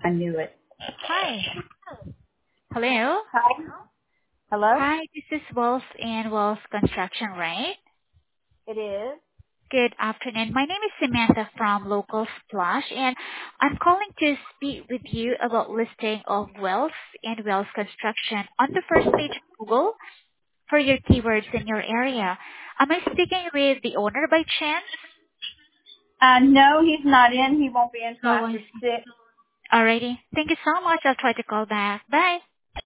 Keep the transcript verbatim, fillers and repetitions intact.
I knew it. Hi. Hello. Hi. Hello? Hi, this is Wells and Wells Construction, right? It is. Good afternoon. My name is Samantha from Local Splash, and I'm calling to speak with you about listing of Wells and Wells Construction on the first page of Google for your keywords in your area. Am I speaking with the owner by chance? Uh, no, he's not in. He won't be in until Oh, I after see. six. Alrighty. Thank you so much. I'll try to call back. Bye.